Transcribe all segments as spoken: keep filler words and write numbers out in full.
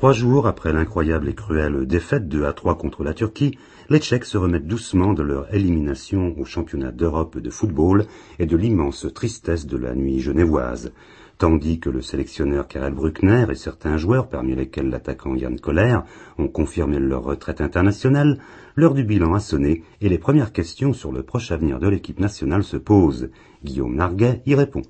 Trois jours après l'incroyable et cruelle défaite deux à trois contre la Turquie, les Tchèques se remettent doucement de leur élimination au championnat d'Europe de football et de l'immense tristesse de la nuit genevoise. Tandis que le sélectionneur Karel Brückner et certains joueurs, parmi lesquels l'attaquant Jan Koller, ont confirmé leur retraite internationale, l'heure du bilan a sonné et les premières questions sur le proche avenir de l'équipe nationale se posent. Guillaume Narguet y répond.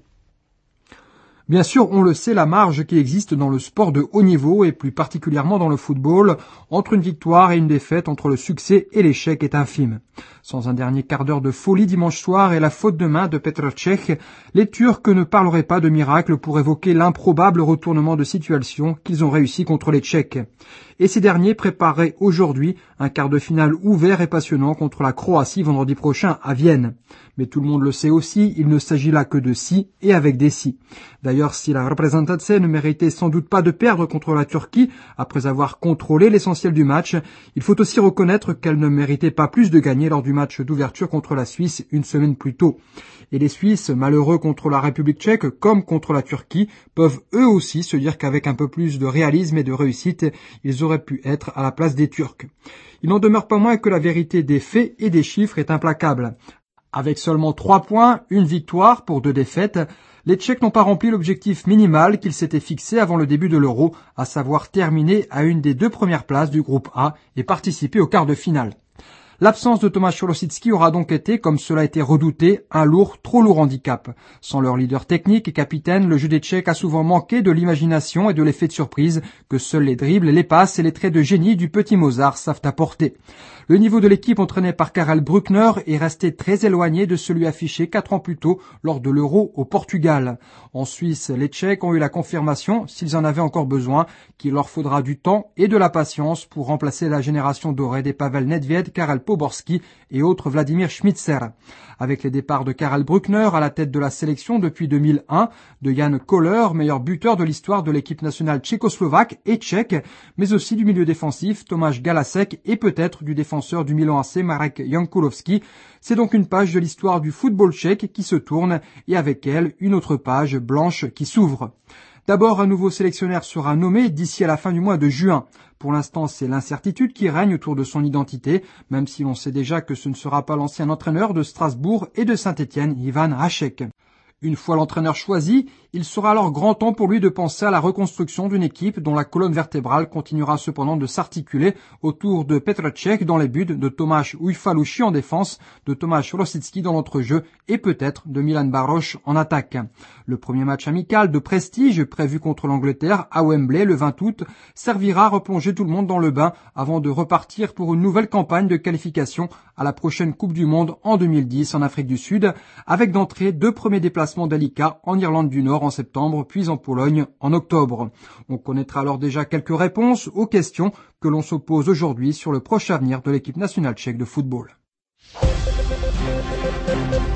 Bien sûr, on le sait, la marge qui existe dans le sport de haut niveau et plus particulièrement dans le football, entre une victoire et une défaite, entre le succès et l'échec est infime. Sans un dernier quart d'heure de folie dimanche soir et la faute de main de Petr Cech, les Turcs ne parleraient pas de miracle pour évoquer l'improbable retournement de situation qu'ils ont réussi contre les Tchèques. Et ces derniers prépareraient aujourd'hui un quart de finale ouvert et passionnant contre la Croatie vendredi prochain à Vienne. Mais tout le monde le sait aussi, il ne s'agit là que de si et avec des si. D'ailleurs, si la Reprezentace ne méritait sans doute pas de perdre contre la Turquie, après avoir contrôlé l'essentiel du match, il faut aussi reconnaître qu'elle ne méritait pas plus de gagner lors du match d'ouverture contre la Suisse une semaine plus tôt. Et les Suisses, malheureux contre la République tchèque comme contre la Turquie, peuvent eux aussi se dire qu'avec un peu plus de réalisme et de réussite, ils auraient pu être à la place des Turcs. Il n'en demeure pas moins que la vérité des faits et des chiffres est implacable. Avec seulement trois points, une victoire pour deux défaites, les Tchèques n'ont pas rempli l'objectif minimal qu'ils s'étaient fixé avant le début de l'Euro, à savoir terminer à une des deux premières places du groupe A et participer au quart de finale. L'absence de Tomáš Rosický aura donc été, comme cela a été redouté, un lourd, trop lourd handicap. Sans leur leader technique et capitaine, le jeu des Tchèques a souvent manqué de l'imagination et de l'effet de surprise que seuls les dribbles, les passes et les traits de génie du petit Mozart savent apporter. Le niveau de l'équipe entraînée par Karel Brückner est resté très éloigné de celui affiché quatre ans plus tôt lors de l'Euro au Portugal. En Suisse, les Tchèques ont eu la confirmation, s'ils en avaient encore besoin, qu'il leur faudra du temps et de la patience pour remplacer la génération dorée des Pavel Nedvěd, Karel Poborský et autres Vladimir Šmicer. Avec les départs de Karel Brückner à la tête de la sélection depuis deux mille un, de Jan Koller, meilleur buteur de l'histoire de l'équipe nationale tchécoslovaque et tchèque, mais aussi du milieu défensif Tomáš Galasek et peut-être du défenseur du Milan A C Marek Jankulovski, c'est donc une page de l'histoire du football tchèque qui se tourne et avec elle une autre page blanche qui s'ouvre. D'abord, un nouveau sélectionneur sera nommé d'ici à la fin du mois de juin. Pour l'instant, c'est l'incertitude qui règne autour de son identité, même si l'on sait déjà que ce ne sera pas l'ancien entraîneur de Strasbourg et de Saint-Étienne, Ivan Hašek. Une fois l'entraîneur choisi, il sera alors grand temps pour lui de penser à la reconstruction d'une équipe dont la colonne vertébrale continuera cependant de s'articuler autour de Petr Cech dans les buts, de Tomáš Ujfaluši en défense, de Tomáš Rosický dans l'entrejeu et peut-être de Milan Baroš en attaque. Le premier match amical de prestige prévu contre l'Angleterre à Wembley le vingt août servira à replonger tout le monde dans le bain avant de repartir pour une nouvelle campagne de qualification à la prochaine Coupe du Monde en deux mille dix en Afrique du Sud, avec d'entrée deux premiers déplacements délicats en Irlande du Nord en septembre, puis en Pologne en octobre. On connaîtra alors déjà quelques réponses aux questions que l'on se pose aujourd'hui sur le proche avenir de l'équipe nationale tchèque de football.